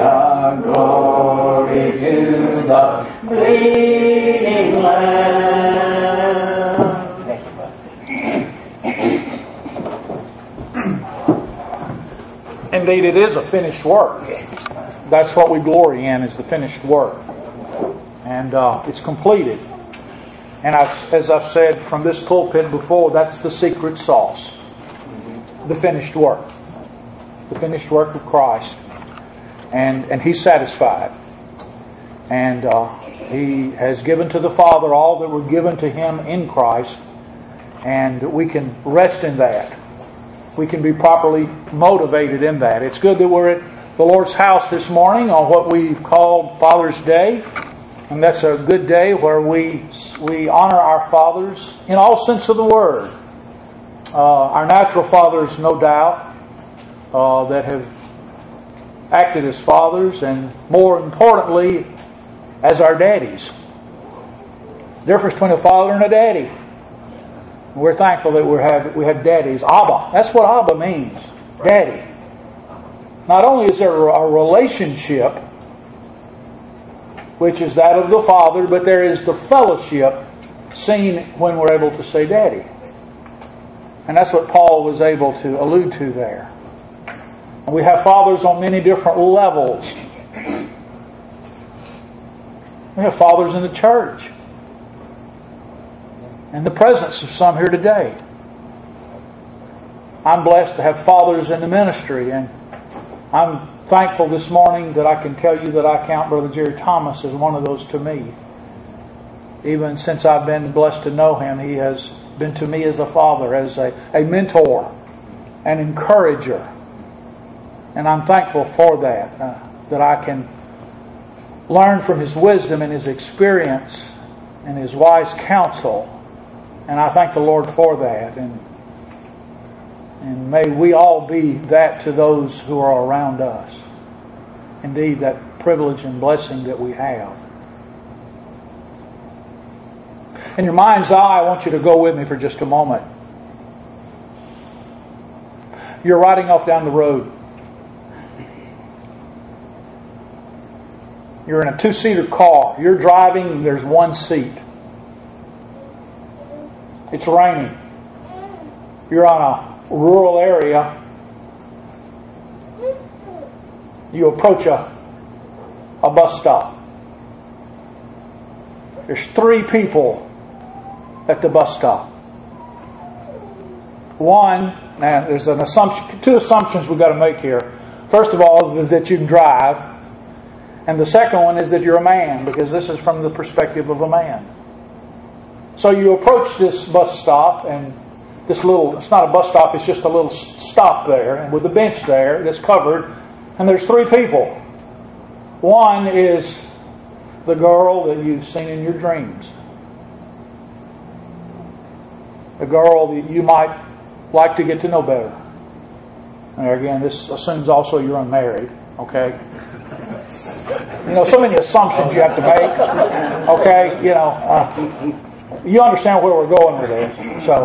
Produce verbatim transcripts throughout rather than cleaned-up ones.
Hallelujah, glory to the bleeding Lamb. Indeed, it is a finished work. That's what we glory in, is the finished work. And uh, it's completed. And I've, as I've said from this pulpit before, that's the secret sauce. The finished work. The finished work of Christ. And, and He's satisfied. And uh, He has given to the Father all that were given to Him in Christ. And we can rest in that. We can be properly motivated in that. It's good that we're at the Lord's house this morning on what we've called Father's Day. And that's a good day where we we honor our fathers in all sense of the word. Uh, our natural fathers, no doubt, uh, that have acted as fathers, and more importantly, as our daddies. The difference between a father and a daddy. We're thankful that we have we have daddies. Abba. That's what Abba means. Daddy. Not only is there a relationship, which is that of the Father, but there is the fellowship seen when we're able to say Daddy. And that's what Paul was able to allude to there. And we have fathers on many different levels. We have fathers in the church. In the presence of some here today. I'm blessed to have fathers in the ministry, and I'm thankful this morning that I can tell you that I count Brother Jerry Thomas as one of those to me. Even since I've been blessed to know him, he has been to me as a father, as a, a mentor, an encourager. And I'm thankful for that, uh, that I can learn from his wisdom and his experience and his wise counsel. And I thank the Lord for that. And And may we all be that to those who are around us. Indeed, that privilege and blessing that we have. In your mind's eye, I want you to go with me for just a moment. You're riding off down the road. You're in a two-seater car. You're driving and there's one seat. It's raining. You're on a rural area. You approach a, a bus stop. There's three people at the bus stop. One, now there's an assumption, two assumptions we've got to make here. First of all is that you can drive, and the second one is that you're a man, because this is from the perspective of a man. So you approach this bus stop, and this little, it's not a bus stop, it's just a little stop there, and with a bench there that's covered, and there's three people. One is the girl that you've seen in your dreams. The girl that you might like to get to know better. And again, this assumes also you're unmarried, okay? You know, so many assumptions you have to make, okay? You know, uh, you understand where we're going with this. So,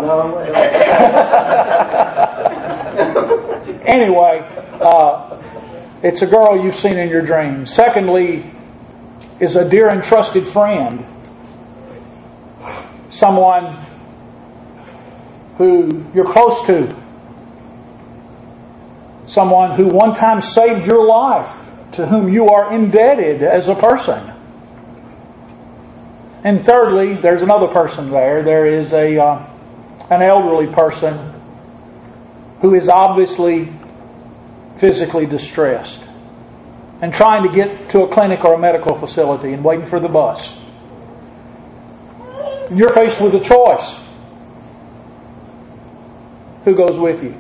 anyway, uh, it's a girl you've seen in your dreams. Secondly, is a dear and trusted friend. Someone who you're close to. Someone who one time saved your life, to whom you are indebted as a person. And thirdly, there's another person there. There is a uh, an elderly person who is obviously physically distressed and trying to get to a clinic or a medical facility and waiting for the bus. And you're faced with a choice. Who goes with you?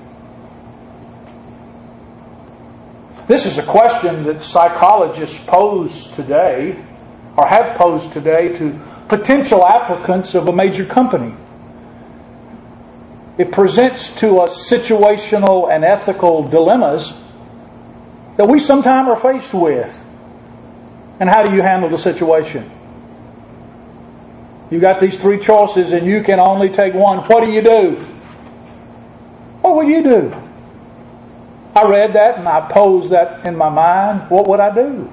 This is a question that psychologists pose today, or have posed today, to potential applicants of a major company. It presents to us situational and ethical dilemmas that we sometimes are faced with. And how do you handle the situation? You've got these three choices and you can only take one. What do you do? What will you do? I read that and I posed that in my mind. What would I do?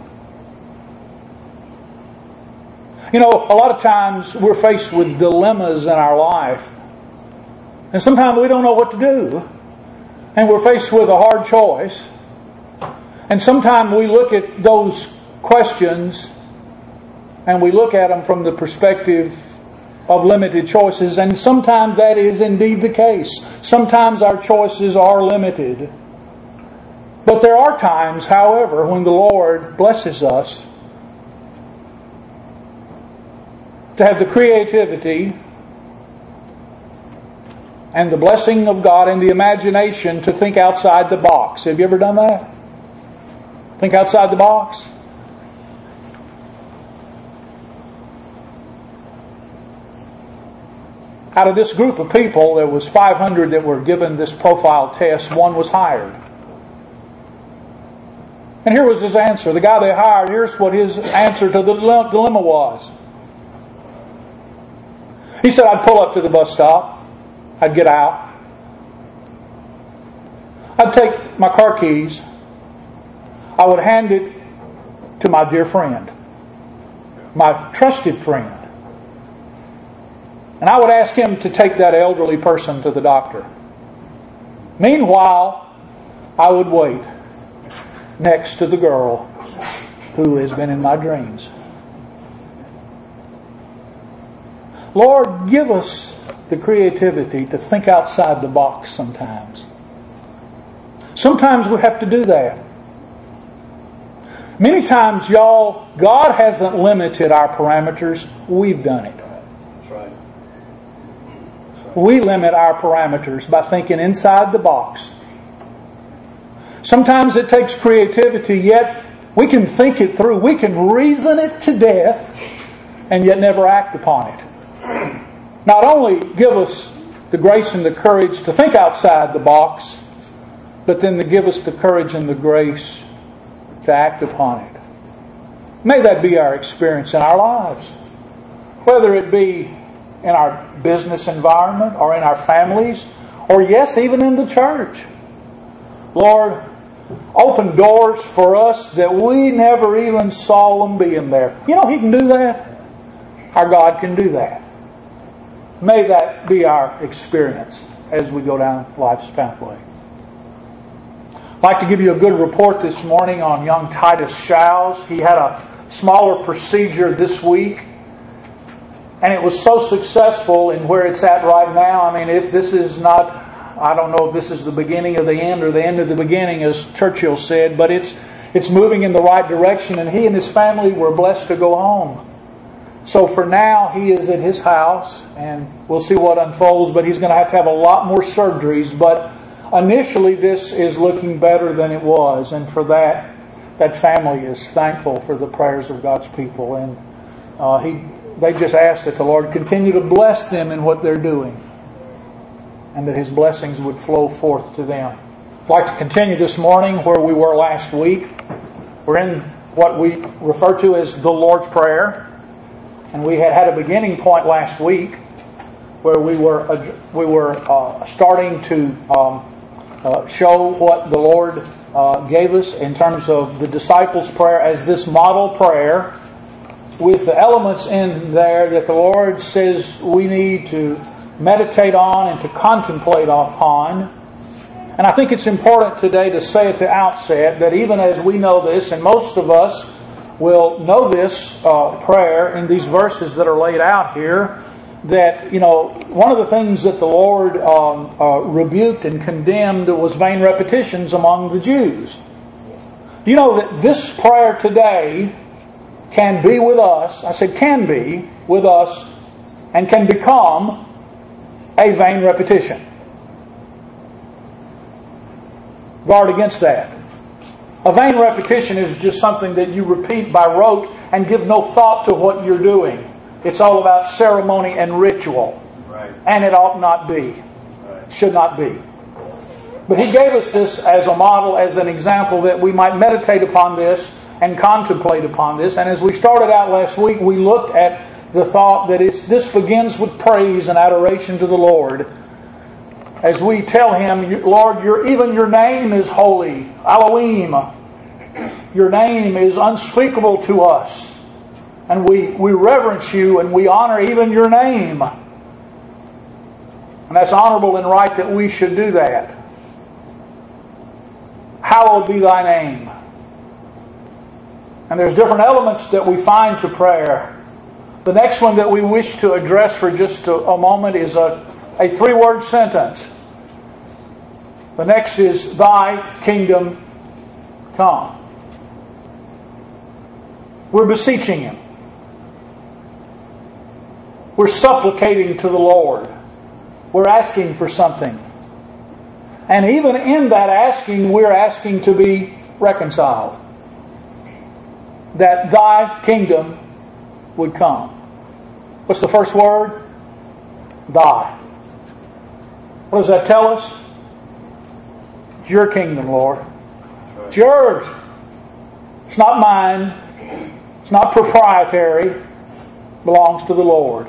You know, a lot of times we're faced with dilemmas in our life. And sometimes we don't know what to do. And we're faced with a hard choice. And sometimes we look at those questions and we look at them from the perspective of limited choices. And sometimes that is indeed the case. Sometimes our choices are limited. But there are times, however, when the Lord blesses us to have the creativity and the blessing of God and the imagination to think outside the box. Have you ever done that? Think outside the box? Out of this group of people, there was five hundred that were given this profile test. One was hired. And here was his answer. The guy they hired, here's what his answer to the dilemma was. He said, I'd pull up to the bus stop. I'd get out. I'd take my car keys. I would hand it to my dear friend, my trusted friend. And I would ask him to take that elderly person to the doctor. Meanwhile, I would wait next to the girl who has been in my dreams. Lord, give us the creativity to think outside the box sometimes. Sometimes we have to do that. Many times, y'all, God hasn't limited our parameters. We've done it. That's right. That's right. We limit our parameters by thinking inside the box. Sometimes it takes creativity, yet we can think it through. We can reason it to death and yet never act upon it. Not only give us the grace and the courage to think outside the box, but then to give us the courage and the grace to act upon it. May that be our experience in our lives. Whether it be in our business environment or in our families, or yes, even in the church. Lord, open doors for us that we never even saw them being there. You know He can do that. Our God can do that. May that be our experience as we go down life's pathway. I'd like to give you a good report this morning on young Titus Shows. He had a smaller procedure this week, and it was so successful in where it's at right now. I mean, it's, this is not, I don't know if this is the beginning of the end or the end of the beginning, as Churchill said, but it's it's moving in the right direction, and he and his family were blessed to go home. So for now, he is at his house, and we'll see what unfolds, but he's going to have to have a lot more surgeries. But initially, this is looking better than it was, and for that, that family is thankful for the prayers of God's people. And uh, he, they just ask that the Lord continue to bless them in what they're doing, and that His blessings would flow forth to them. I'd like to continue this morning where we were last week. We're in what we refer to as the Lord's Prayer. And we had had a beginning point last week where we were uh, we were uh, starting to um, uh, show what the Lord uh, gave us in terms of the disciples' prayer as this model prayer, with the elements in there that the Lord says we need to meditate on and to contemplate upon. And I think it's important today to say at the outset that even as we know this, and most of us will know this uh, prayer in these verses that are laid out here, that, you know, one of the things that the Lord um, uh, rebuked and condemned was vain repetitions among the Jews. Do you know that this prayer today can be with us, I said can be with us, and can become a vain repetition? Guard against that. A vain repetition is just something that you repeat by rote and give no thought to what you're doing. It's all about ceremony and ritual. Right. And it ought not be. Right. Should not be. But He gave us this as a model, as an example, that we might meditate upon this and contemplate upon this. And as we started out last week, we looked at the thought that it's, this begins with praise and adoration to the Lord. as we tell Him, Lord, your, even your name is holy, Elohim. Your name is unspeakable to us. And we, we reverence you and we honor even your name. And that's honorable and right that we should do that. Hallowed be thy name. And there's different elements that we find to prayer. The next one that we wish to address for just a, a moment is a, a three-word sentence. The next is, thy kingdom come. We're beseeching Him. We're supplicating to the Lord. We're asking for something. And even in that asking, we're asking to be reconciled. That thy kingdom would come. What's the first word? Thy. What does that tell us? It's your kingdom, Lord. It's yours. It's not mine. It's not proprietary. It belongs to the Lord.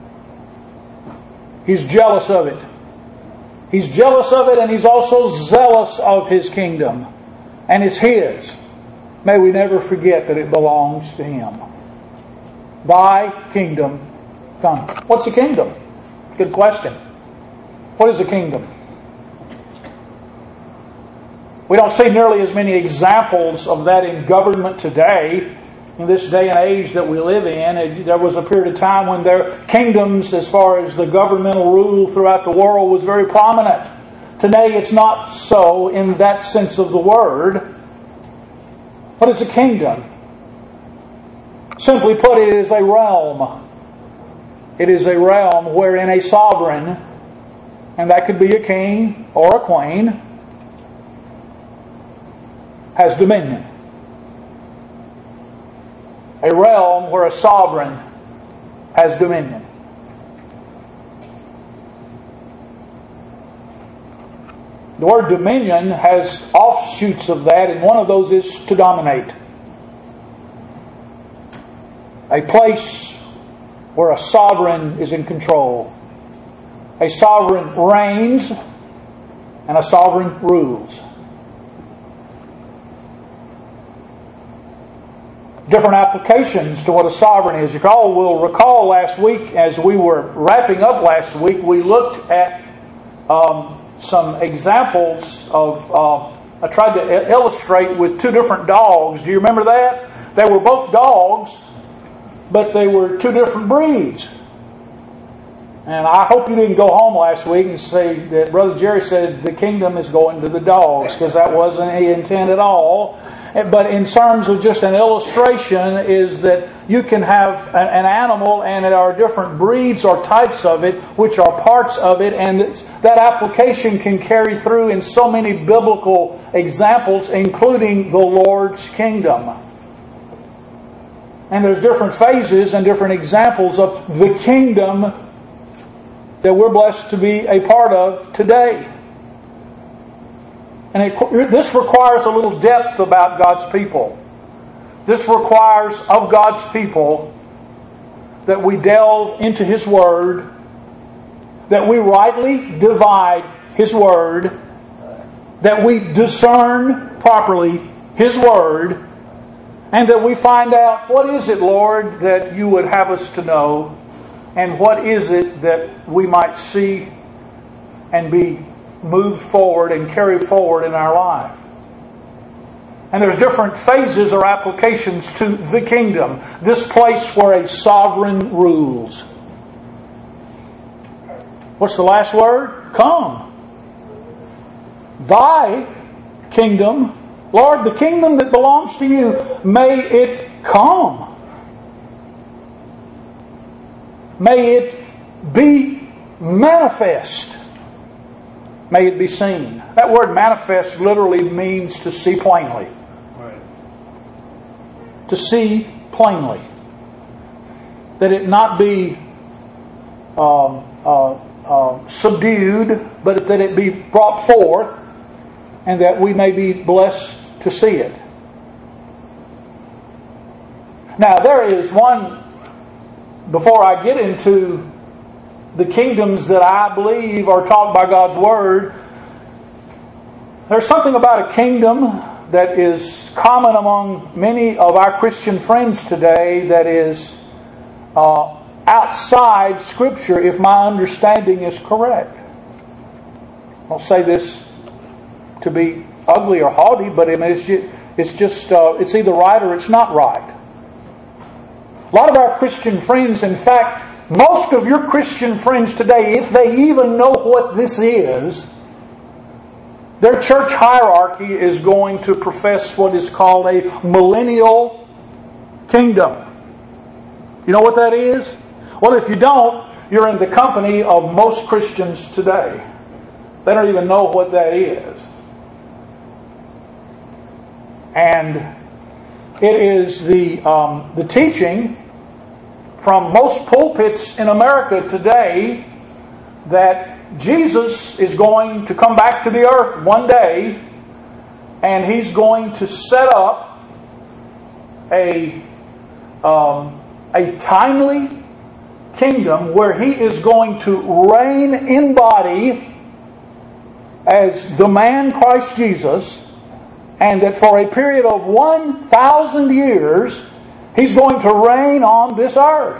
He's jealous of it. He's jealous of it, and He's also zealous of His kingdom. And it's His. May we never forget that it belongs to Him. Thy kingdom come. What's a kingdom? Good question. What is a kingdom? We don't see nearly as many examples of that in government today. In this day and age that we live in, there was a period of time when their kingdoms, as far as the governmental rule throughout the world, was very prominent. Today it's not so in that sense of the word. What is a kingdom? Simply put, it is a realm. It is a realm wherein a sovereign, and that could be a king or a queen, has dominion. A realm where a sovereign has dominion. The word dominion has offshoots of that, and one of those is to dominate. A place where a sovereign is in control. A sovereign reigns, and a sovereign rules. Different applications to what a sovereign is. You all will recall last week, as we were wrapping up last week, we looked at um, some examples of, uh, I tried to illustrate with two different dogs. Do you remember that? They were both dogs, but they were two different breeds. And I hope you didn't go home last week and say that Brother Jerry said the kingdom is going to the dogs, because that wasn't the intent at all. But in terms of just an illustration, is that you can have an animal and there are different breeds or types of it, which are parts of it, and that application can carry through in so many biblical examples, including the Lord's kingdom. And there's different phases and different examples of the kingdom that we're blessed to be a part of today. And it, this requires a little depth about God's people. This requires of God's people that we delve into His Word, that we rightly divide His Word, that we discern properly His Word, and that we find out, what is it, Lord, that you would have us to know, and what is it that we might see and be moved forward and carried forward in our life. And there's different phases or applications to the kingdom, this place where a sovereign rules. What's the last word? Come. Thy kingdom, Lord, the kingdom that belongs to you, may it come. May it be manifest. May it be seen. That word manifest literally means to see plainly. Right. To see plainly. That it not be um, uh, uh, subdued, but that it be brought forth, and that we may be blessed to see it. Now, there is one, before I get into the kingdoms that I believe are taught by God's Word, there's something about a kingdom that is common among many of our Christian friends today that is uh, outside Scripture, if my understanding is correct. I'll say this to be ugly or haughty, but I mean, it's just, it's, just uh, it's either right or it's not right. A lot of our Christian friends, in fact, most of your Christian friends today, if they even know what this is, their church hierarchy is going to profess what is called a millennial kingdom. You know what that is? Well, if you don't, you're in the company of most Christians today. They don't even know what that is. And it is the um, the teaching from most pulpits in America today that Jesus is going to come back to the earth one day, and He's going to set up a um, a timely kingdom where He is going to reign in body as the man Christ Jesus, and that for a period of one thousand years He's going to reign on this earth.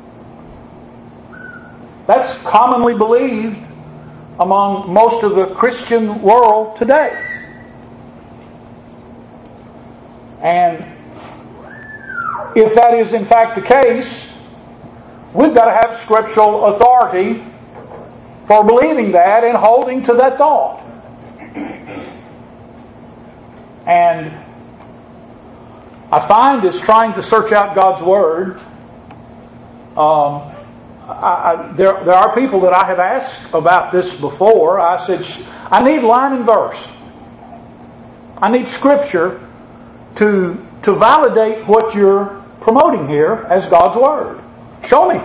That's commonly believed among most of the Christian world today. And if that is in fact the case, we've got to have scriptural authority for believing that and holding to that thought. And I find as trying to search out God's Word, um, I, I, there, there are people that I have asked about this before. I said, I need line and verse. I need Scripture to, to validate what you're promoting here as God's Word. Show me.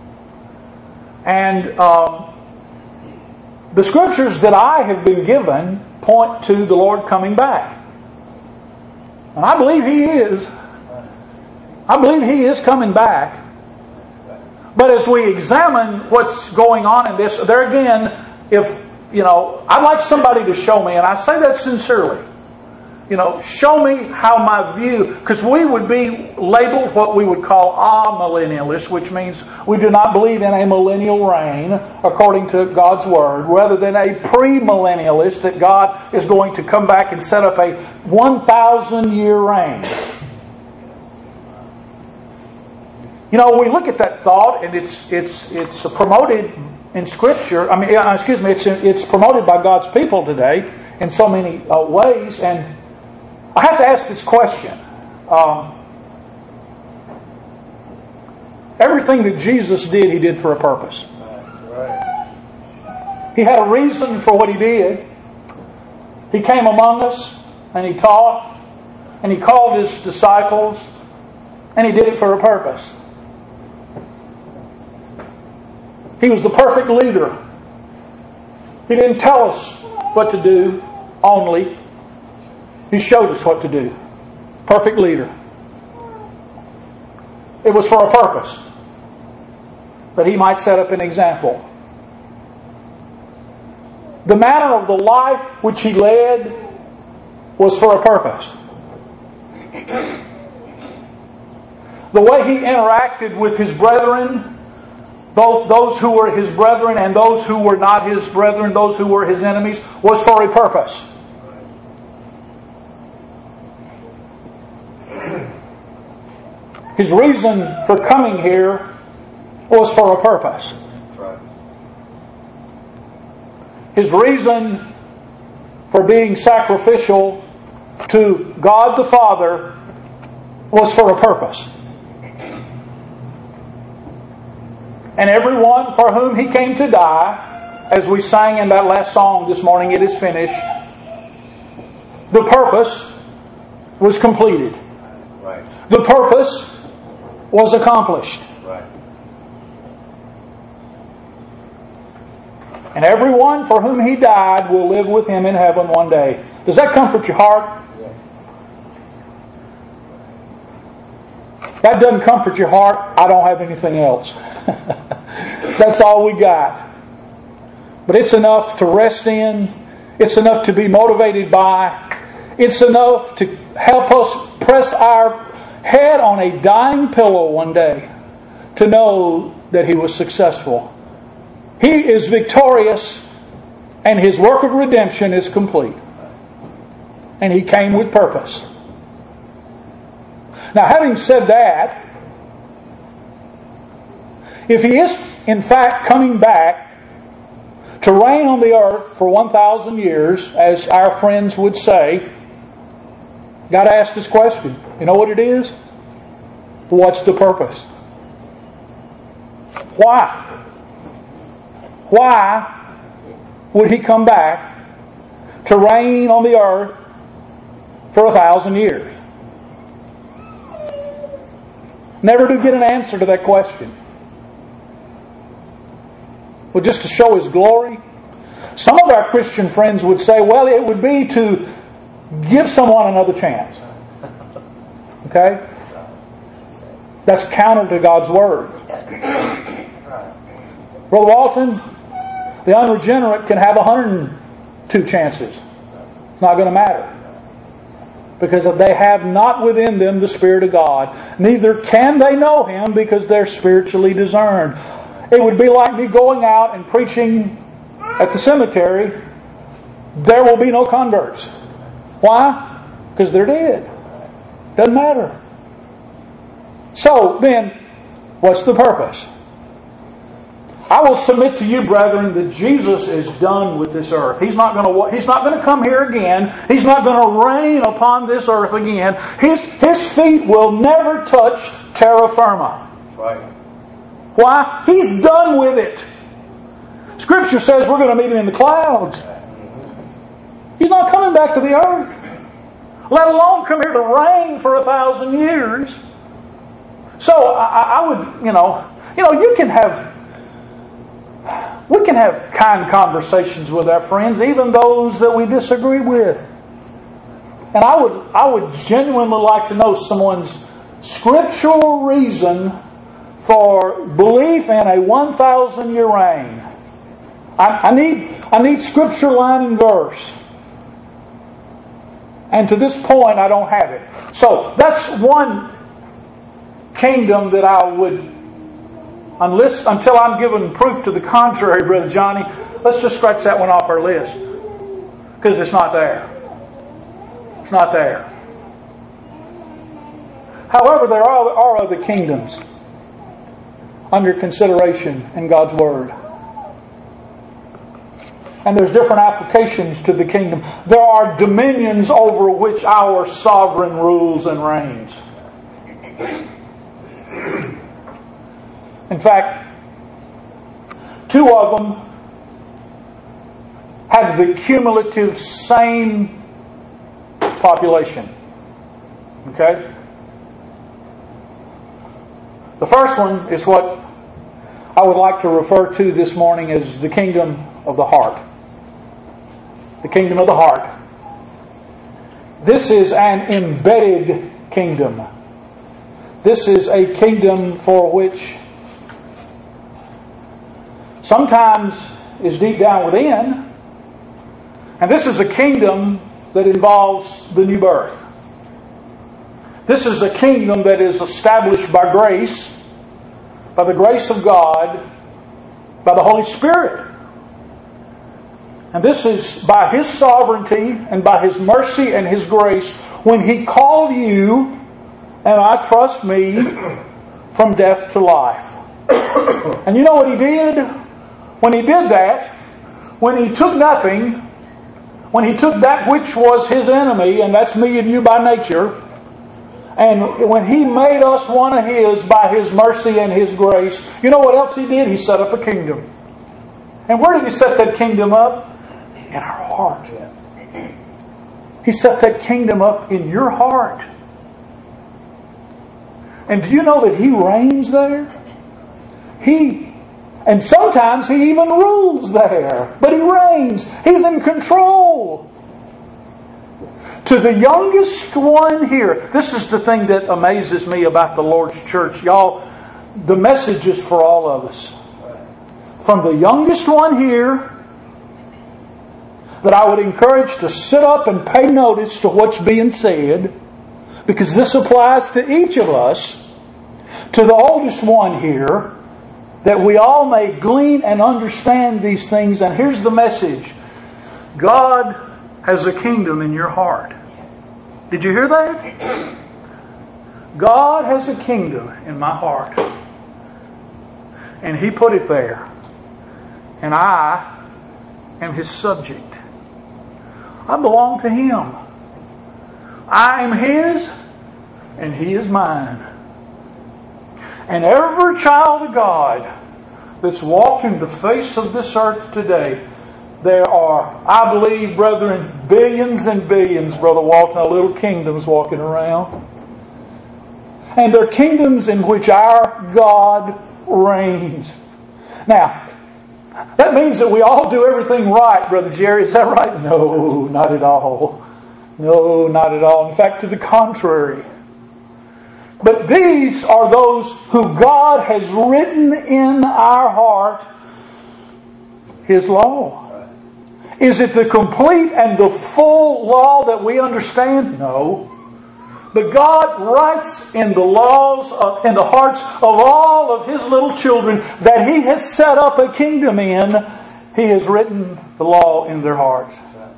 And um, the Scriptures that I have been given point to the Lord coming back. And I believe He is. I believe He is coming back. But as we examine what's going on in this, there again, if, you know, I'd like somebody to show me, and I say that sincerely, you know, show me how my view, because we would be labeled what we would call amillennialists, which means we do not believe in a millennial reign according to God's Word, rather than a premillennialist, that God is going to come back and set up a one thousand year reign. You know, we look at that thought, and it's it's it's promoted in Scripture. I mean, excuse me, it's it's promoted by God's people today in so many uh, ways, and I have to ask this question. Um, everything that Jesus did, He did for a purpose. He had a reason for what He did. He came among us, and He taught, and He called His disciples, and He did it for a purpose. He was the perfect leader. He didn't tell us what to do only. He showed us what to do. Perfect leader. It was for a purpose. That He might set up an example. The manner of the life which He led was for a purpose. The way He interacted with His brethren, both those who were His brethren and those who were not His brethren, those who were His enemies, was for a purpose. His reason for coming here was for a purpose. His reason for being sacrificial to God the Father was for a purpose. And everyone for whom He came to die, as we sang in that last song this morning, "It is finished," the purpose was completed. Right. The purpose was accomplished. Right. And everyone for whom He died will live with Him in heaven one day. Does that comfort your heart? Yes. If that doesn't comfort your heart, I don't have anything else. That's all we got. But it's enough to rest in. It's enough to be motivated by. It's enough to help us press our head on a dying pillow one day to know that He was successful. He is victorious and His work of redemption is complete. And He came with purpose. Now, having said that, if He is in fact coming back to reign on the earth for one thousand years, as our friends would say, got to ask this question. You know what it is? What's the purpose? Why? Why would He come back to reign on the earth for a thousand years? Never do get an answer to that question. Well, just to show His glory? Some of our Christian friends would say, well, it would be to give someone another chance. Okay? That's counter to God's Word. Brother Walton, the unregenerate can have one hundred two chances. It's not going to matter. Because they have not within them the Spirit of God. Neither can they know Him because they're spiritually discerned. It would be like me going out and preaching at the cemetery. There will be no converts. Why? Because they're dead. Doesn't matter. So then, what's the purpose? I will submit to you, brethren, that Jesus is done with this earth. He's not going to. He's not going to come here again. He's not going to reign upon this earth again. His His feet will never touch terra firma. That's right. Why? He's done with it. Scripture says we're going to meet Him in the clouds. He's not coming back to the earth. Let alone come here to reign for a thousand years. So I, I would, you know, you know, you can have, we can have kind conversations with our friends, even those that we disagree with. And I would, I would genuinely like to know someone's scriptural reason for belief in a one thousand year reign. I, I need, I need scripture line and verse. And to this point, I don't have it. So that's one kingdom that I would, unless until I'm given proof to the contrary, Brother Johnny, let's just scratch that one off our list. Because it's not there. It's not there. However, there are, are other kingdoms under consideration in God's Word. And there's different applications to the kingdom. There are dominions over which our sovereign rules and reigns. In fact, two of them have the cumulative same population. Okay? The first one is what I would like to refer to this morning as the kingdom of the heart. The kingdom of the heart. This is an embedded kingdom. This is a kingdom for which sometimes is deep down within. And this is a kingdom that involves the new birth. This is a kingdom that is established by grace, by the grace of God, by the Holy Spirit. And this is by His sovereignty and by His mercy and His grace when He called you, and I trust me, from death to life. And you know what He did? When He did that, when He took nothing, when He took that which was His enemy, and that's me and you by nature, and when He made us one of His by His mercy and His grace, you know what else He did? He set up a kingdom. And where did He set that kingdom up? In our heart. He set that kingdom up in your heart. And do you know that He reigns there? He, and sometimes He even rules there. But He reigns. He's in control. To the youngest one here, this is the thing that amazes me about the Lord's church. Y'all, the message is for all of us. from the youngest one here that I would encourage to sit up and pay notice to what's being said, because this applies to each of us, to the oldest one here, that we all may glean and understand these things. And here's the message. God has a kingdom in your heart. Did you hear that? God has a kingdom in my heart. And He put it there. And I am His subject. I belong to Him. I am His and He is mine. And every child of God that's walking the face of this earth today, there are, I believe, brethren, billions and billions, Brother Walton, of little kingdoms walking around. And they're kingdoms in which our God reigns. Now, that means that we all do everything right, Brother Jerry. Is that right? No, not at all. No, not at all. In fact, to the contrary. But these are those who God has written in our heart His law. Is it the complete and the full law that we understand? No. But God writes in the laws, of, in the hearts of all of His little children that He has set up a kingdom in. He has written the law in their hearts.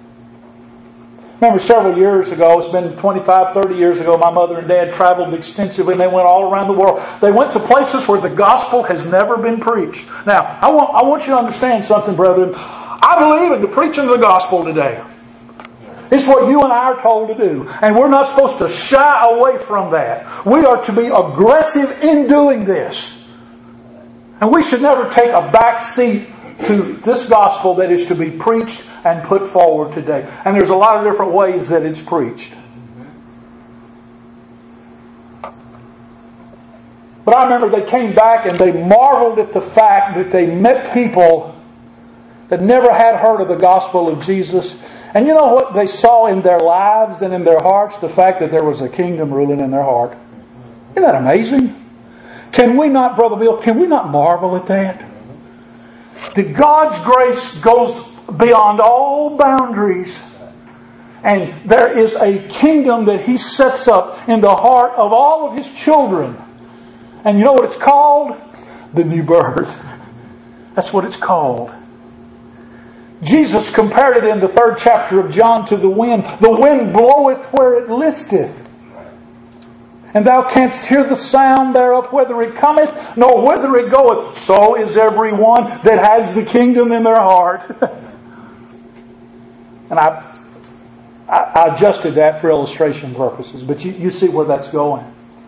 Remember several years ago, it's been twenty-five, thirty years ago, my mother and dad traveled extensively and they went all around the world. They went to places where the gospel has never been preached. Now, I want, I want you to understand something, brethren. I believe in the preaching of the gospel today. It's what you and I are told to do. And we're not supposed to shy away from that. We are to be aggressive in doing this. And we should never take a back seat to this gospel that is to be preached and put forward today. And there's a lot of different ways that it's preached. But I remember they came back and they marveled at the fact that they met people that never had heard of the gospel of Jesus. And you know what they saw in their lives and in their hearts? The fact that there was a kingdom ruling in their heart. Isn't that amazing? Can we not, Brother Bill, can we not marvel at that? That God's grace goes beyond all boundaries. And there is a kingdom that He sets up in the heart of all of His children. And you know what it's called? The new birth. That's what it's called. Jesus compared it in the third chapter of John to the wind. The wind bloweth where it listeth. And thou canst hear the sound thereof, whether it cometh, nor whether it goeth. So is every one that has the kingdom in their heart. And I, I, I adjusted that for illustration purposes. But you, you see where that's going.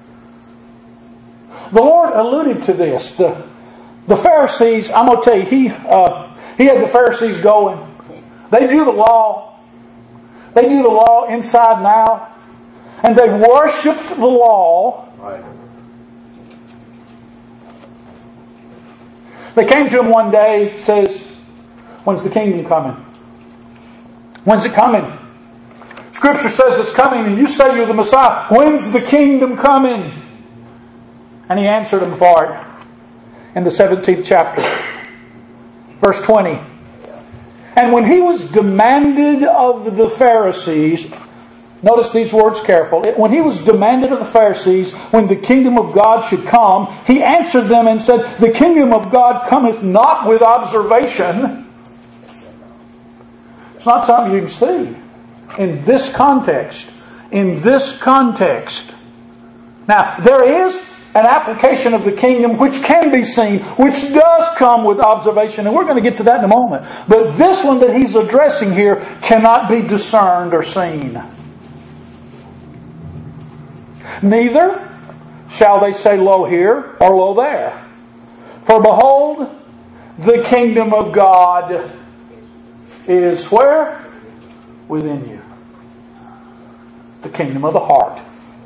The Lord alluded to this. The, the Pharisees, I'm going to tell you, He... Uh, He had the Pharisees going. They knew the law. They knew the law inside and out. And they worshipped the law. Right. They came to Him one day, says, when's the kingdom coming? When's it coming? Scripture says it's coming and you say you're the Messiah. When's the kingdom coming? And He answered them for it in the seventeenth chapter. Verse twenty. And when He was demanded of the Pharisees, notice these words careful. When He was demanded of the Pharisees when the kingdom of God should come, He answered them and said, the kingdom of God cometh not with observation. It's not something you can see. In this context. In this context. Now, there is an application of the kingdom which can be seen, which does come with observation, and we're going to get to that in a moment. But this one that He's addressing here cannot be discerned or seen. Neither shall they say, lo here or lo there. For behold, the kingdom of God is where? Within you. The kingdom of the heart.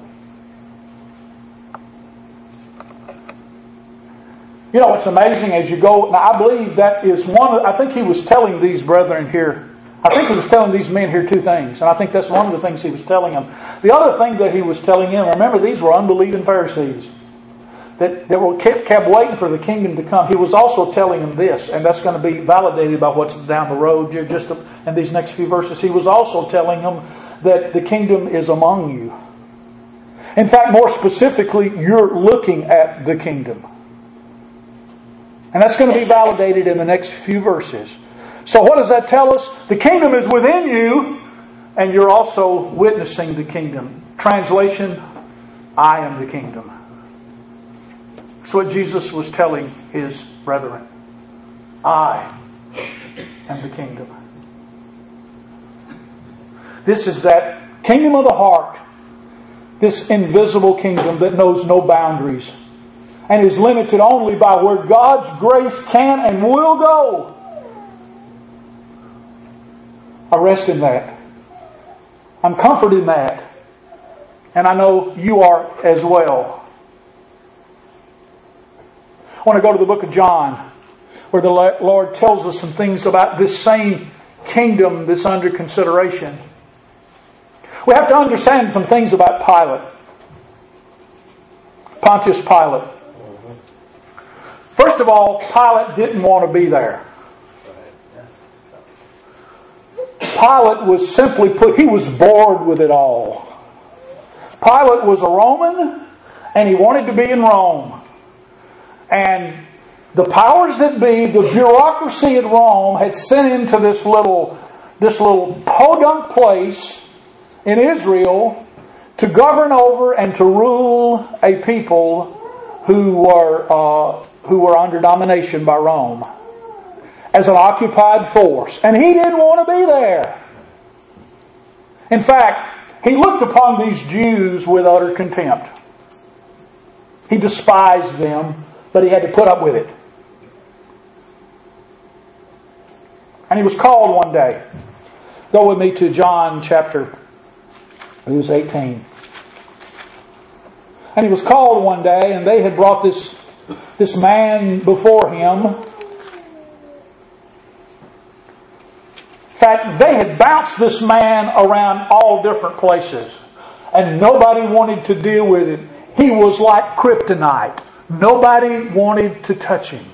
You know, it's amazing as you go. Now, I believe that is one of, I think He was telling these brethren here, I think He was telling these men here two things. And I think that's one of the things He was telling them. The other thing that He was telling them, remember, these were unbelieving Pharisees. that, that were kept, kept waiting for the kingdom to come, He was also telling them this, and that's going to be validated by what's down the road here just in these next few verses. He was also telling them that the kingdom is among you. In fact, more specifically, you're looking at the kingdom. And that's going to be validated in the next few verses. So what does that tell us? The kingdom is within you, and you're also witnessing the kingdom. Translation, I am the kingdom. That's what Jesus was telling His brethren. I am the kingdom. This is that kingdom of the heart. This invisible kingdom that knows no boundaries and is limited only by where God's grace can and will go. I rest in that. I'm comforted in that. And I know you are as well. I want to go to the book of John, where the Lord tells us some things about this same kingdom that's under consideration. We have to understand some things about Pilate. Pontius Pilate. First of all, Pilate didn't want to be there. Pilate was simply put, he was bored with it all. Pilate was a Roman, and he wanted to be in Rome. And the powers that be, the bureaucracy at Rome, had sent him to this little, this little podunk place in Israel to govern over and to rule a people who were uh, who were under domination by Rome as an occupied force. And he didn't want to be there. In fact, he looked upon these Jews with utter contempt. He despised them, but he had to put up with it. And he was called one day. Go with me to John chapter He was eighteen. And he was called one day, and they had brought this, this man before him. In fact, they had bounced this man around all different places. And nobody wanted to deal with him. He was like kryptonite. Nobody wanted to touch him.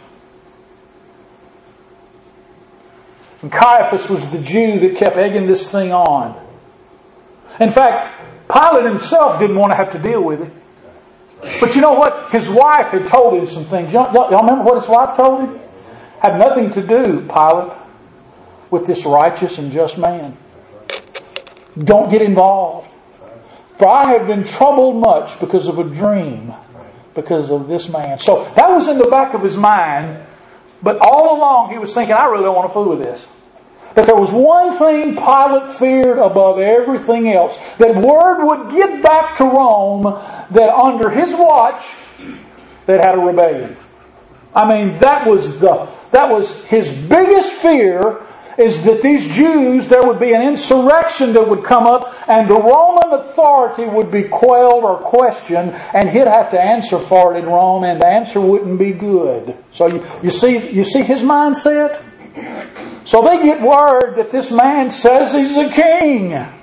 And Caiaphas was the Jew that kept egging this thing on. In fact, Pilate himself didn't want to have to deal with it. But you know what? His wife had told him some things. Y'all, y'all remember what his wife told him? Had nothing to do, Pilate, with this righteous and just man. Don't get involved. For I have been troubled much because of a dream, because of this man. So that was in the back of his mind. But all along he was thinking, I really don't want to fool with this. That there was one thing Pilate feared above everything else. That word would get back to Rome that under his watch they had a rebellion. I mean, that was the that was his biggest fear, is that these Jews, there would be an insurrection that would come up and the Roman authority would be quelled or questioned, and he'd have to answer for it in Rome, and the answer wouldn't be good. So you, you see you see his mindset? So they get word that this man says he's a king. In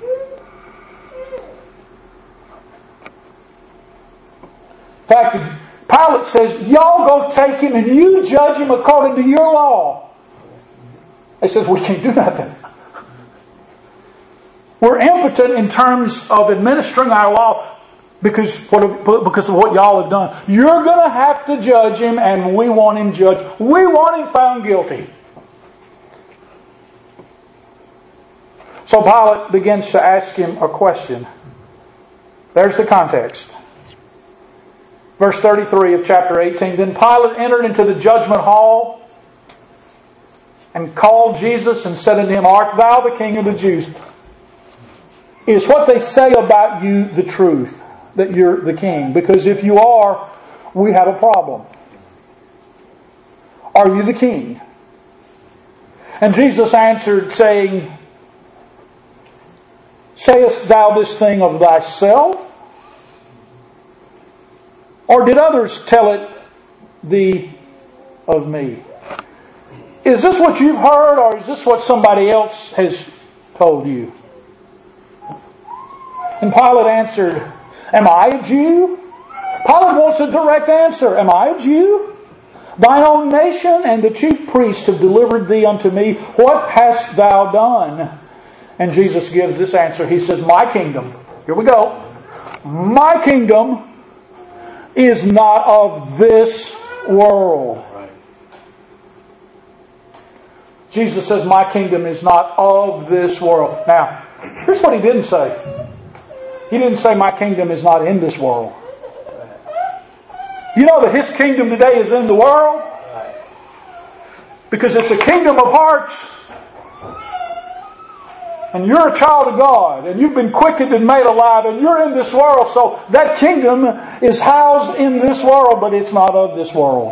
fact, Pilate says, y'all go take him and you judge him according to your law. They said, we can't do nothing. We're impotent in terms of administering our law because, because of what y'all have done. You're going to have to judge him, and we want him judged. We want him found guilty. So Pilate begins to ask him a question. There's the context. Verse thirty-three of chapter eighteen. Then Pilate entered into the judgment hall and called Jesus and said unto him, Art thou the King of the Jews? Is what they say about you the truth, that you're the king? Because if you are, we have a problem. Are you the king? And Jesus answered, saying, Sayest thou this thing of thyself? Or did others tell it thee of me? Is this what you've heard, or is this what somebody else has told you? And Pilate answered, Am I a Jew? Pilate wants a direct answer. Am I a Jew? Thine own nation and the chief priests have delivered thee unto me. What hast thou done? And Jesus gives this answer. He says, my kingdom, here we go, my kingdom is not of this world. Jesus says, my kingdom is not of this world. Now, here's what He didn't say. He didn't say, my kingdom is not in this world. You know that His kingdom today is in the world? Because it's a kingdom of hearts. And you're a child of God. And you've been quickened and made alive. And you're in this world. So that kingdom is housed in this world. But it's not of this world.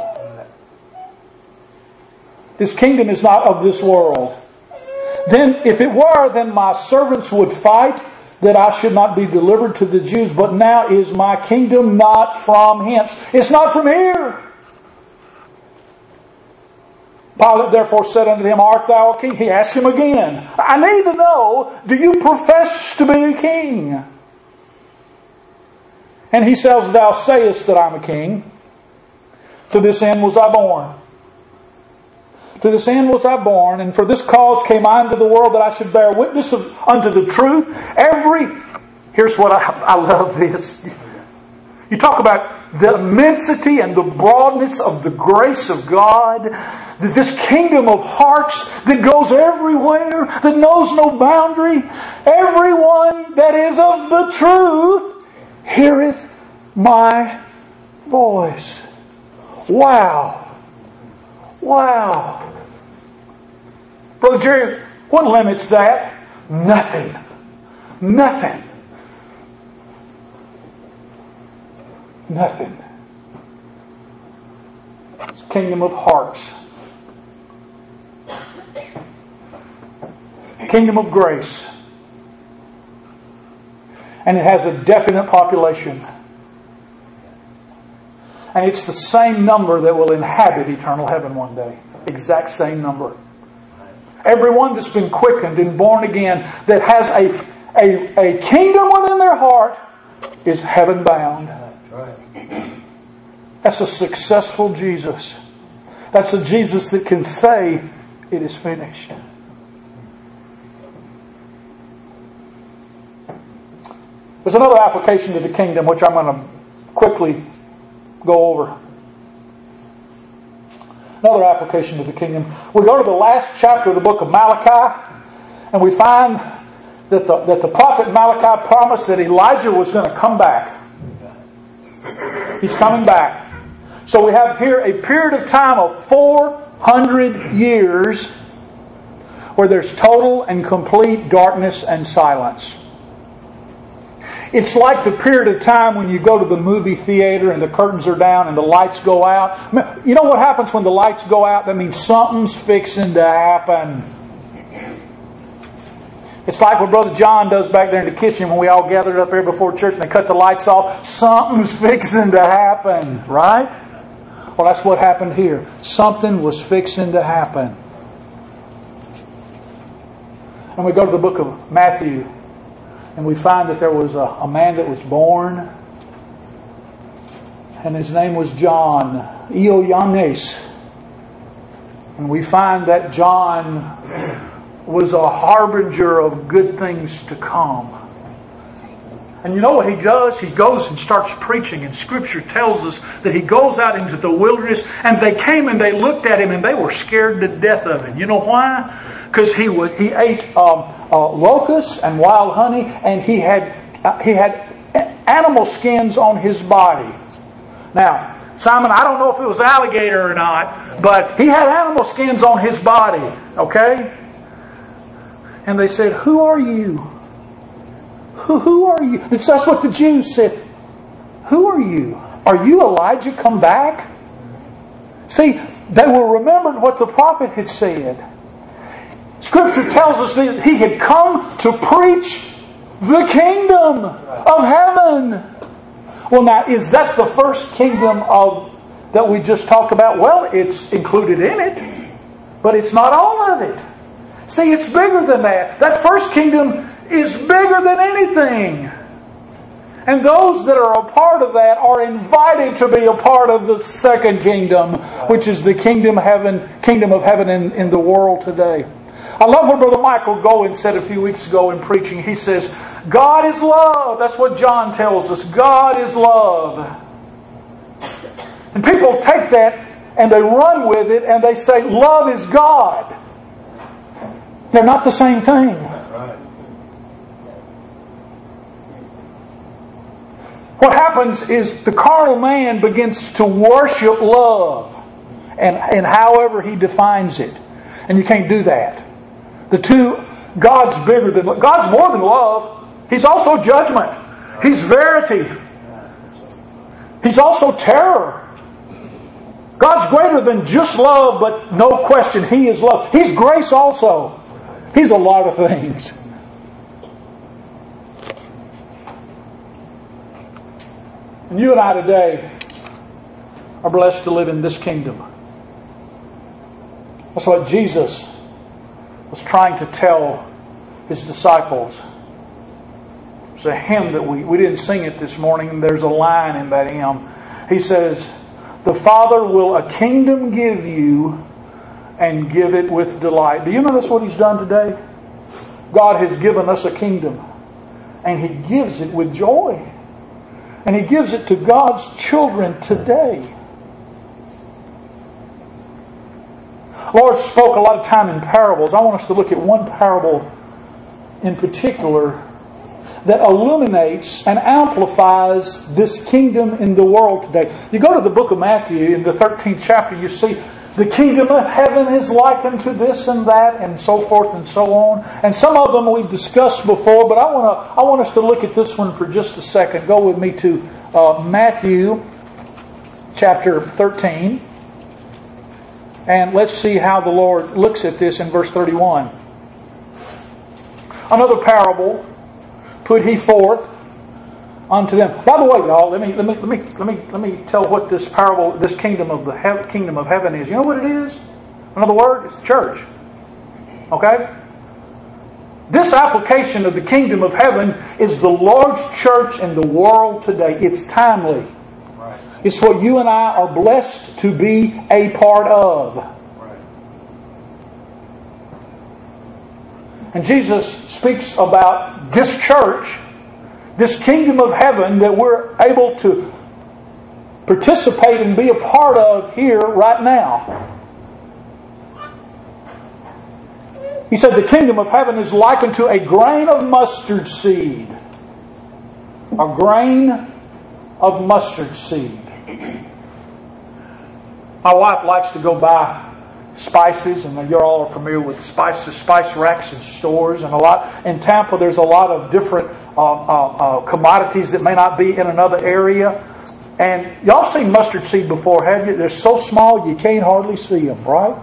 This kingdom is not of this world. Then, if it were, then my servants would fight that I should not be delivered to the Jews. But now is my kingdom not from hence. It's not from here. Pilate therefore said unto him, art thou a king? He asked him again. I need to know, do you profess to be a king? And he says, thou sayest that I'm a king. To this end was I born. To this end was I born, and for this cause came I into the world, that I should bear witness of, unto the truth. Every, here's what I, I love this. You talk about the immensity and the broadness of the grace of God. That this kingdom of hearts that goes everywhere, that knows no boundary. Everyone that is of the truth heareth my voice. Wow. Wow. Brother Jerry, what limits that? Nothing. Nothing. Nothing. It's a kingdom of hearts. Kingdom of grace. And it has a definite population. And it's the same number that will inhabit eternal heaven one day. Exact same number. Everyone that's been quickened and born again, that has a, a, a kingdom within their heart, is heaven bound. That's a successful Jesus. That's a Jesus that can say, it is finished. There's another application to the kingdom which I'm going to quickly go over. Another application to the kingdom. We go to the last chapter of the book of Malachi, and we find that the, that the prophet Malachi promised that Elijah was going to come back. He's coming back. So we have here a period of time of four hundred years where there's total and complete darkness and silence. It's like the period of time when you go to the movie theater and the curtains are down and the lights go out. You know what happens when the lights go out? That means something's fixing to happen. It's like what Brother John does back there in the kitchen when we all gathered up here before church and they cut the lights off. Something's fixing to happen, right? Well, that's what happened here. Something was fixing to happen. And we go to the book of Matthew, and we find that there was a, a man that was born, and his name was John, Ioannes. And we find that John was a harbinger of good things to come. And you know what he does? He goes and starts preaching. And Scripture tells us that he goes out into the wilderness, and they came and they looked at him and they were scared to death of him. You know why? Because he would he ate um, uh, locusts and wild honey, and he had uh, he had animal skins on his body. Now, Simon, I don't know if it was alligator or not, but he had animal skins on his body. Okay? And they said, "Who are you? Who, who are you?" It's, that's what the Jews said. "Who are you? Are you Elijah come back?" See, they were remembering what the prophet had said. Scripture tells us that he had come to preach the kingdom of heaven. Well, now, is that the first kingdom of that we just talked about? Well, it's included in it, but it's not all of it. See, it's bigger than that. That first kingdom is bigger than anything. And those that are a part of that are invited to be a part of the second kingdom, which is the kingdom heaven, kingdom of heaven in, in the world today. I love what Brother Michael Goin said a few weeks ago in preaching. He says, God is love. That's what John tells us. God is love. And people take that and they run with it and they say, love is God. They're not the same thing. Right. What happens is the carnal man begins to worship love, and, and however he defines it. And you can't do that. The two, God's bigger than love. God's more than love. He's also judgment. He's verity. He's also terror. God's greater than just love, but no question, He is love. He's grace also. He's a lot of things. And you and I today are blessed to live in this kingdom. That's what Jesus was trying to tell His disciples. There's a hymn that we, we didn't sing it this morning. There's a line in that hymn. He says, the Father will a kingdom give you and give it with delight. Do you know that's what He's done today? God has given us a kingdom. And He gives it with joy. And He gives it to God's children today. Lord spoke a lot of time in parables. I want us to look at one parable in particular that illuminates and amplifies this kingdom in the world today. You go to the book of Matthew, in the thirteenth chapter, you see the kingdom of heaven is likened to this and that, and so forth and so on. And some of them we've discussed before, but I want to I want us to look at this one for just a second. Go with me to uh, Matthew chapter thirteen. And let's see how the Lord looks at this in verse thirty-one. Another parable put He forth unto them. By the way, y'all, let me let me let me let me let me tell what this parable, this kingdom of the he- kingdom of heaven is. You know what it is? Another word, it's the church. Okay? This application of the kingdom of heaven is the Lord's church in the world today. It's timely. Right. It's what you and I are blessed to be a part of. Right. And Jesus speaks about this church, this kingdom of heaven that we're able to participate and be a part of here right now. He said the kingdom of heaven is likened to a grain of mustard seed. A grain of mustard seed. My wife likes to go buy spices, and you're all familiar with spices, spice racks and stores, and a lot in Tampa. There's a lot of different uh, uh, uh, commodities that may not be in another area. And y'all seen mustard seed before, have you? They're so small you can't hardly see them, right?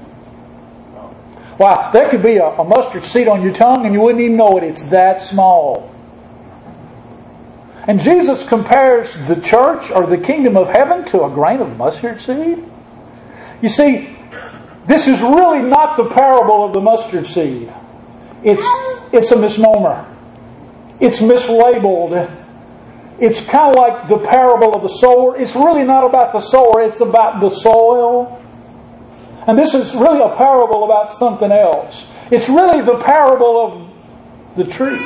Wow, there could be a, a mustard seed on your tongue and you wouldn't even know it. It's that small. And Jesus compares the church or the kingdom of heaven to a grain of mustard seed. You see, this is really not the parable of the mustard seed. It's, it's a misnomer. It's mislabeled. It's kind of like the parable of the sower. It's really not about the sower. It's about the soil. And this is really a parable about something else. It's really the parable of the tree.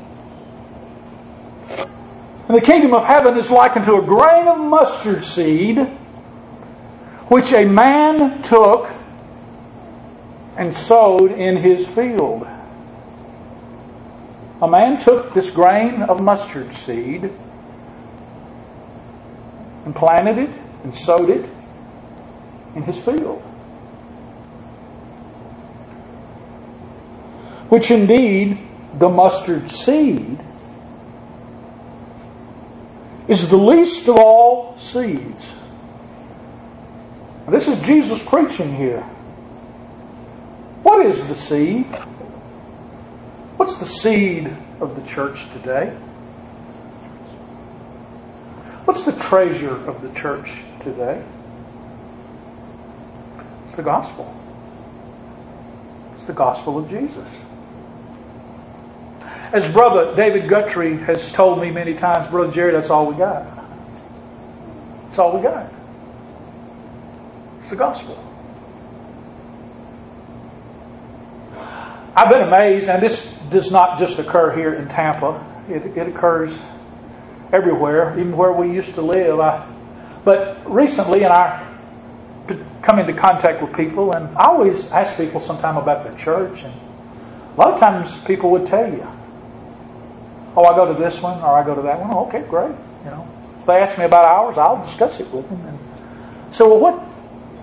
And the kingdom of heaven is likened to a grain of mustard seed, which a man took and sowed in his field. A man took this grain of mustard seed and planted it and sowed it in his field. Which indeed, the mustard seed is the least of all seeds. Now, this is Jesus preaching here. What is the seed? What's the seed of the church today? What's the treasure of the church today? It's the gospel. It's the gospel of Jesus. As Brother David Guthrie has told me many times, Brother Jerry, that's all we got. That's all we got. It's the gospel. I've been amazed, and this does not just occur here in Tampa. It, it occurs everywhere, even where we used to live. I, but recently, and I come into contact with people, and I always ask people sometime about their church, and a lot of times people would tell you, "Oh, I go to this one, or I go to that one." Oh, okay, great. You know, if they ask me about ours, I'll discuss it with them. And so, well, what?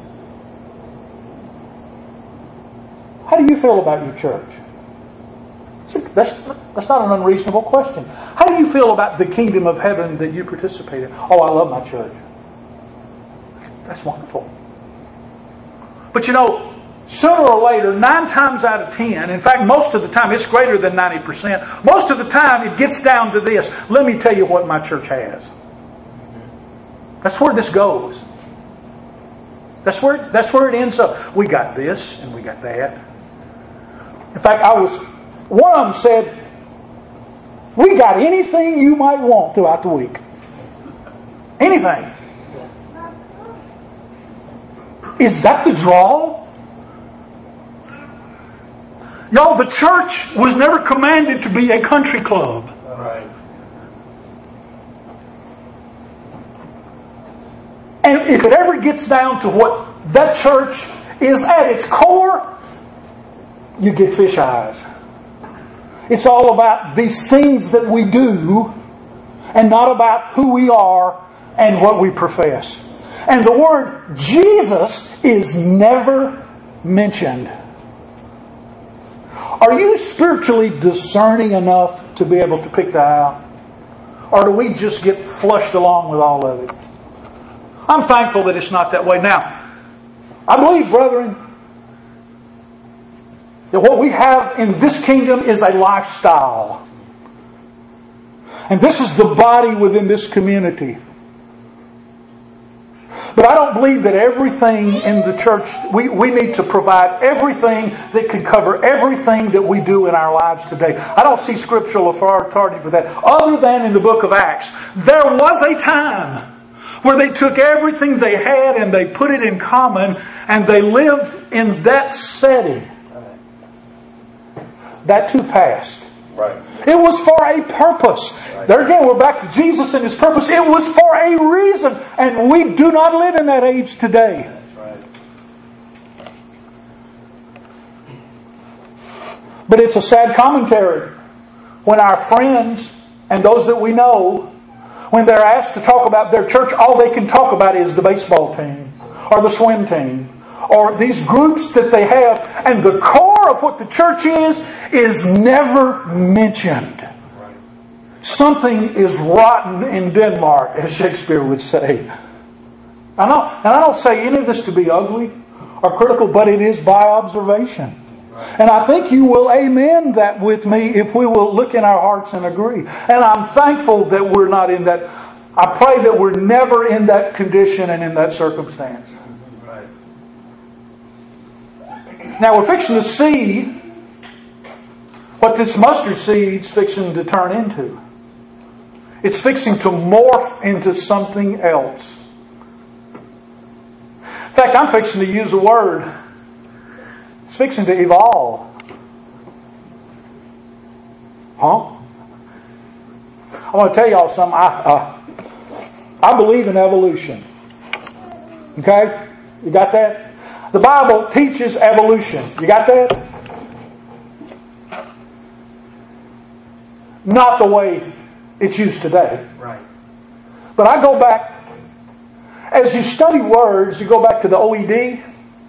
How do you feel about your church? See, that's that's not an unreasonable question. How do you feel about the kingdom of heaven that you participate in? Oh, I love my church. That's wonderful. But you know, sooner or later, nine times out of ten, in fact, most of the time, it's greater than ninety percent. Most of the time, it gets down to this. Let me tell you what my church has. That's where this goes. That's where that's where it ends up. We got this and we got that. In fact, I was one of them said, "We got anything you might want throughout the week. Anything." Is that the draw? Y'all, the church was never commanded to be a country club. Right. And if it ever gets down to what that church is at its core, you get fish eyes. It's all about these things that we do and not about who we are and what we profess. And the word Jesus is never mentioned. Are you spiritually discerning enough to be able to pick that out? Or do we just get flushed along with all of it? I'm thankful that it's not that way. Now, I believe, brethren, that what we have in this kingdom is a lifestyle. And this is the body within this community. But I don't believe that everything in the church, we, we need to provide everything that can cover everything that we do in our lives today. I don't see scriptural authority for that. Other than in the book of Acts, there was a time where they took everything they had and they put it in common and they lived in that setting. That too passed. Right. It was for a purpose. Right. There again, we're back to Jesus and His purpose. It was for a reason. And we do not live in that age today. That's right. But it's a sad commentary when our friends and those that we know, when they're asked to talk about their church, all they can talk about is the baseball team or the swim team or these groups that they have. And the core of what the church is, is never mentioned. Right. Something is rotten in Denmark, as Shakespeare would say. I know, and I don't say any of this to be ugly or critical, but it is by observation. Right. And I think you will amen that with me if we will look in our hearts and agree. And I'm thankful that we're not in that. I pray that we're never in that condition and in that circumstance. Right. Now we're fixing to see what this mustard seed's fixing to turn into. It's fixing to morph into something else. In fact, I'm fixing to use a word. It's fixing to evolve. Huh? I want to tell y'all something. I, uh, I believe in evolution. Okay? You got that? The Bible teaches evolution. You got that? Not the way it's used today. Right. But I go back, as you study words, you go back to the O E D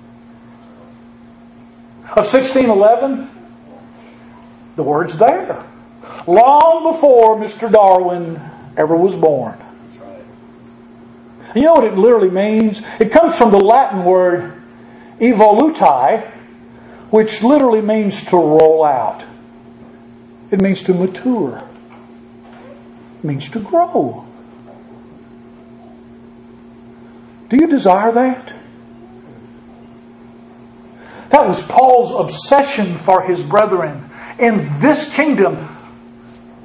of sixteen eleven. The word's there. Long before Mister Darwin ever was born. That's right. You know what it literally means? It comes from the Latin word evoluti, which literally means to roll out. It means to mature. It means to grow. Do you desire that? That was Paul's obsession for his brethren. In this kingdom,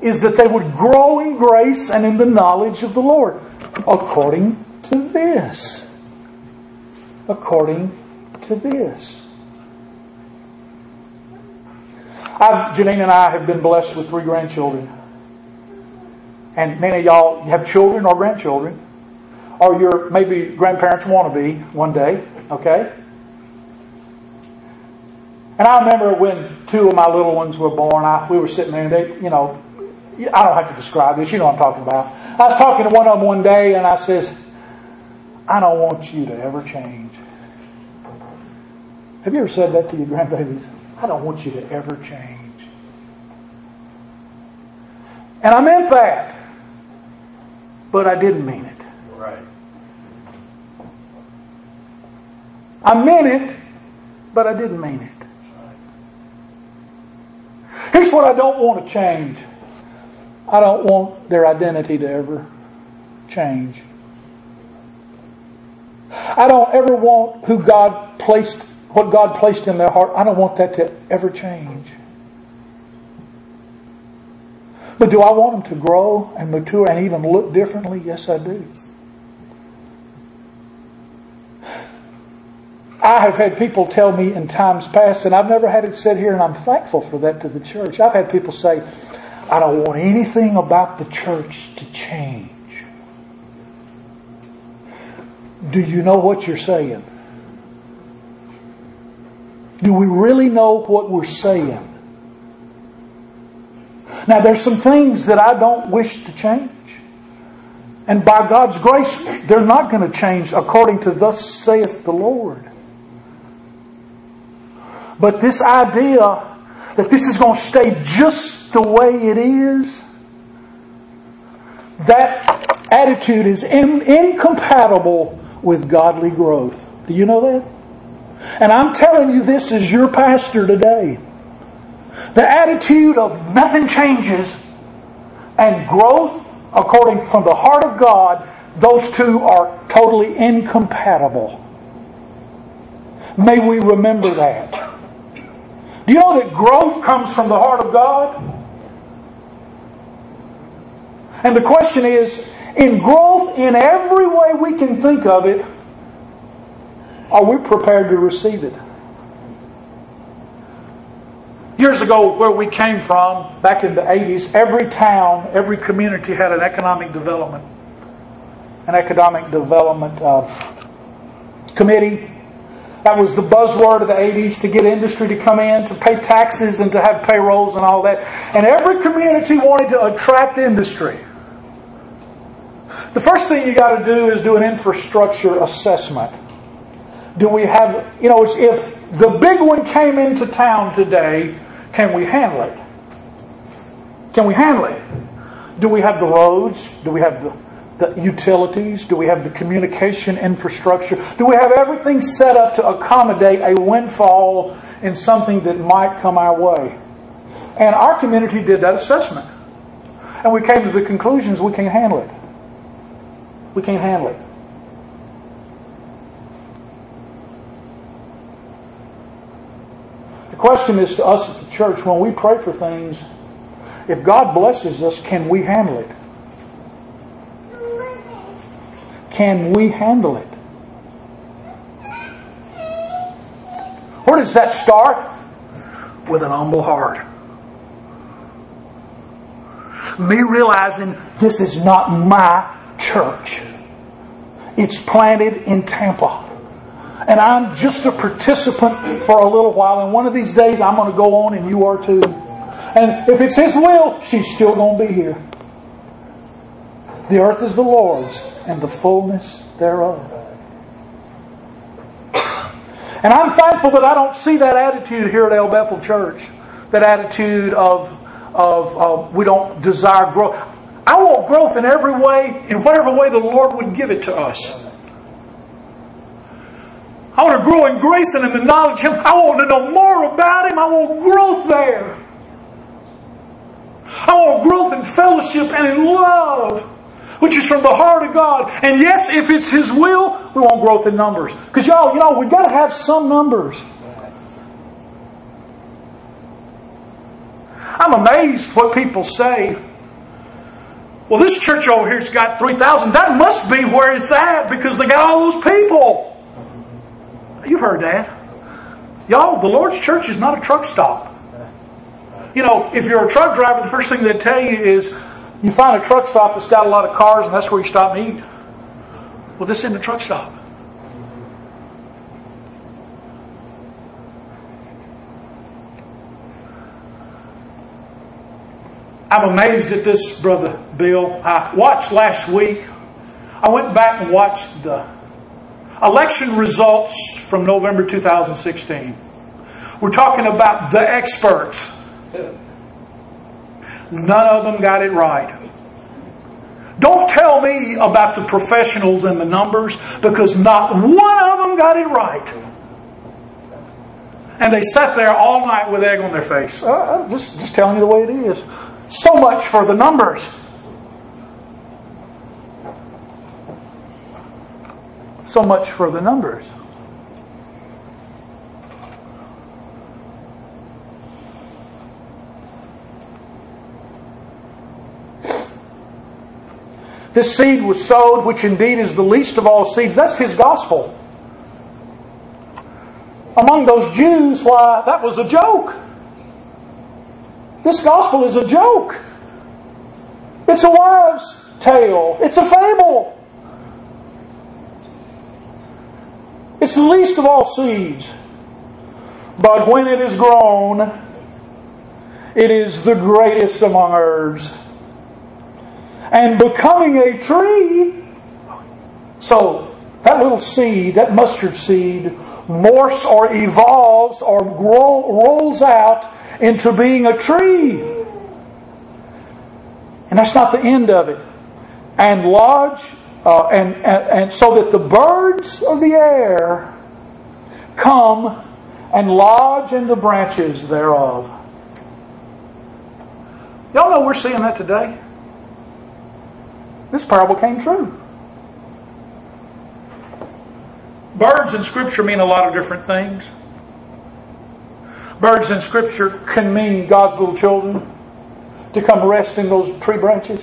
is that they would grow in grace and in the knowledge of the Lord. According to this. According to this. I've, Janine and I have been blessed with three grandchildren. And many of y'all have children or grandchildren. Or your maybe grandparents want to be one day. Okay? And I remember when two of my little ones were born, I, we were sitting there and they, you know, I don't have to describe this, you know what I'm talking about. I was talking to one of them one day and I says, I don't want you to ever change. Have you ever said that to your grandbabies? I don't want you to ever change. And I meant that. But I didn't mean it. Right. I meant it, but I didn't mean it. Here's what I don't want to change. I don't want their identity to ever change. I don't ever want who God placed, what God placed in their heart. I don't want that to ever change. But do I want them to grow and mature and even look differently? Yes, I do. I have had people tell me in times past, and I've never had it said here, and I'm thankful for that to the church. I've had people say, I don't want anything about the church to change. Do you know what you're saying? Do we really know what we're saying? Now, there's some things that I don't wish to change. And by God's grace, they're not going to change according to thus saith the Lord. But this idea that this is going to stay just the way it is, that attitude is in, incompatible with godly growth. Do you know that? And I'm telling you this as your pastor today. The attitude of nothing changes and growth according from the heart of God, those two are totally incompatible. May we remember that. Do you know that growth comes from the heart of God? And the question is, in growth, in every way we can think of it, are we prepared to receive it? Years ago, where we came from, back in the eighties, every town, every community had an economic development, an economic development uh, committee. That was the buzzword of the eighties, to get industry to come in, to pay taxes and to have payrolls and all that. And every community wanted to attract industry. The first thing you got to do is do an infrastructure assessment. Do we have, you know, it's if the big one came into town today, can we handle it? Can we handle it? Do we have the roads? Do we have the the utilities? Do we have the communication infrastructure? Do we have everything set up to accommodate a windfall in something that might come our way? And our community did that assessment. And we came to the conclusions we can't handle it. We can't handle it. The question is to us at the church, when we pray for things, if God blesses us, can we handle it? Can we handle it? Where does that start? With an humble heart. Me realizing this is not my church. It's planted in Tampa. And I'm just a participant for a little while. And one of these days I'm going to go on and you are too. And if it's His will, she's still going to be here. The earth is the Lord's and the fullness thereof. And I'm thankful that I don't see that attitude here at El Bethel Church. That attitude of, of, of we don't desire growth. I want growth in every way, in whatever way the Lord would give it to us. I want to grow in grace and in the knowledge of Him. I want to know more about Him. I want growth there. I want growth in fellowship and in love, which is from the heart of God. And yes, if it's His will, we want growth in numbers. Because y'all, you know, we've got to have some numbers. I'm amazed what people say Well, this church over here's got three thousand. That must be where it's at because they got all those people. You've heard that. Y'all, the Lord's church is not a truck stop. You know, if you're a truck driver, the first thing they tell you is you find a truck stop that's got a lot of cars and that's where you stop and eat. Well, this isn't a truck stop. I'm amazed at this, Brother Bill. I watched last week. I went back and watched the election results from November two thousand sixteen. We're talking about the experts. None of them got it right. Don't tell me about the professionals and the numbers, because not one of them got it right. And they sat there all night with egg on their face. Uh, just, just telling you the way it is. So much for the numbers. So much for the numbers. This seed was sowed, which indeed is the least of all seeds. That's His gospel. Among those Jews, why, that was a joke. This gospel is a joke. It's a wives' tale. It's a fable. It's the least of all seeds. But when it is grown, it is the greatest among herbs. And becoming a tree. So, that little seed, that mustard seed, morphs or evolves or grow, rolls out into being a tree. And that's not the end of it. And lodge, uh, and, and, and so that the birds of the air come and lodge in the branches thereof. Y'all know we're seeing that today. This parable came true. Birds in Scripture mean a lot of different things. Birds in Scripture can mean God's little children to come rest in those tree branches.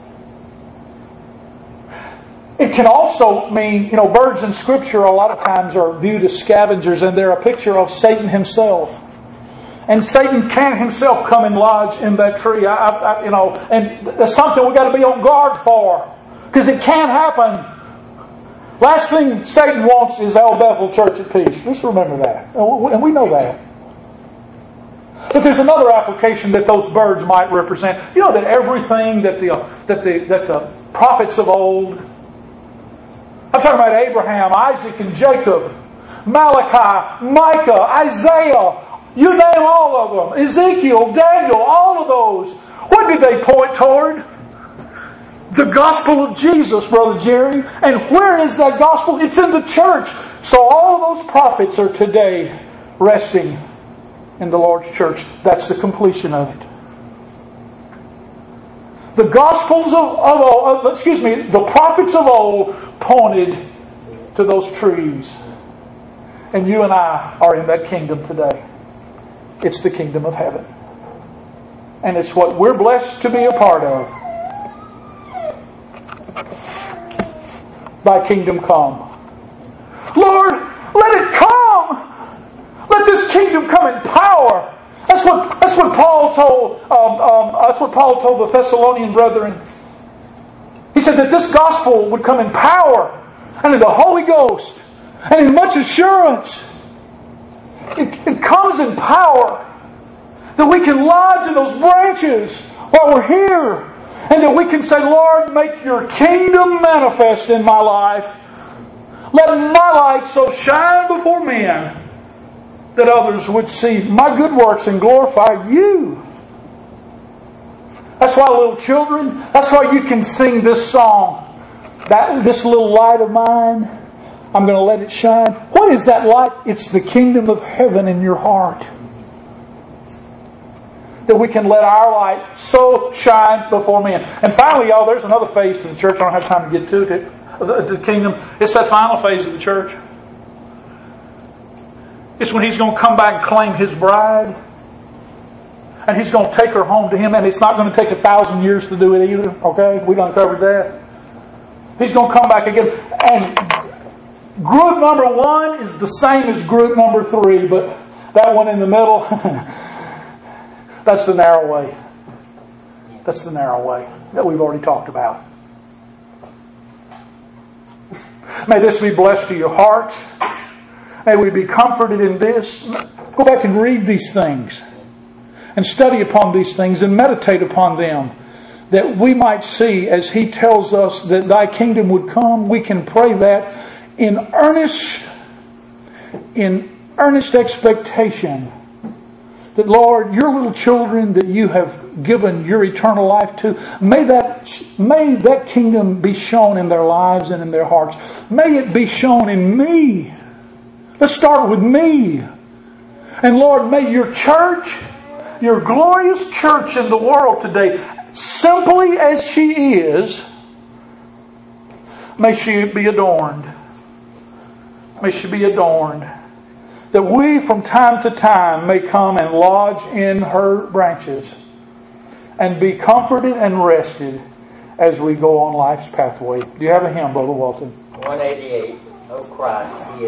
It can also mean, you know, birds in Scripture a lot of times are viewed as scavengers, and they're a picture of Satan himself. And Satan can himself come and lodge in that tree. I, I, you know, and that's something we've got to be on guard for, because it can happen. Last thing Satan wants is El Bethel Church at Peace. Just remember that. And we know that. But there's another application that those birds might represent. You know that everything that the that the that the prophets of old, I'm talking about Abraham, Isaac, and Jacob, Malachi, Micah, Isaiah, you name all of them, Ezekiel, Daniel, all of those. What did they point toward? The gospel of Jesus, Brother Jerry. And where is that gospel? It's in the church. So all of those prophets are today resting in the Lord's church. That's the completion of it. The Gospels of, of old, excuse me, the prophets of old pointed to those trees. And you and I are in that kingdom today. It's the kingdom of heaven. And it's what we're blessed to be a part of. Thy kingdom come. Lord, let it come! Let this kingdom come in power. That's what that's what Paul told. Um, um, that's what Paul told the Thessalonian brethren. He said that this gospel would come in power and in the Holy Ghost and in much assurance. It, it comes in power that we can lodge in those branches while we're here, and that we can say, Lord, make your kingdom manifest in my life. Let my light so shine before men that others would see my good works and glorify you. That's why, little children, that's why you can sing this song. That this little light of mine, I'm going to let it shine. What is that light? It's the kingdom of heaven in your heart. That we can let our light so shine before men. And finally, y'all, there's another phase to the church. I don't have time to get to it. The kingdom. It's that final phase of the church. It's when He's going to come back and claim His bride. And He's going to take her home to Him, and it's not going to take a thousand years to do it either. Okay? We done covered that. He's going to come back again. And group number one is the same as group number three, but that one in the middle, that's the narrow way. That's the narrow way that we've already talked about. May this be blessed to your hearts. May we be comforted in this. Go back and read these things and study upon these things and meditate upon them, that we might see, as He tells us that Thy kingdom would come, we can pray that in earnest, in earnest expectation that, Lord, your little children that you have given your eternal life to, may that, may that kingdom be shown in their lives and in their hearts. May it be shown in me. Let's start with me. And Lord, may your church, your glorious church in the world today, simply as she is, may she be adorned. May she be adorned. That we from time to time may come and lodge in her branches and be comforted and rested as we go on life's pathway. Do you have a hymn, Brother Walton? one eighty-eight. Oh Christ, He is